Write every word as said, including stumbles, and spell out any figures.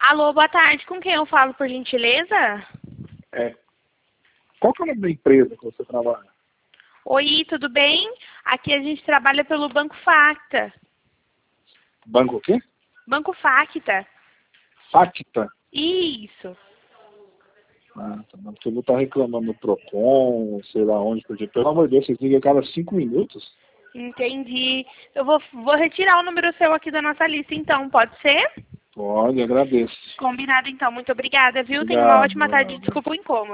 Alô, boa tarde. Com quem eu falo, por gentileza? É. Qual que é o nome da empresa que você trabalha? Oi, tudo bem? Aqui a gente trabalha pelo Banco Facta. Banco o quê? Banco Facta. Facta? Isso. Ah, tá bom. Porque eu vou estar reclamando no Procon, sei lá onde, porque, pelo amor de Deus, vocês ligam a cada cinco minutos? Entendi. Eu vou, vou retirar o número seu aqui da nossa lista, então. Pode ser? Pode, agradeço. Combinado, então. Muito obrigada, viu? Tenha uma ótima tarde. Obrigado. Desculpa o incômodo.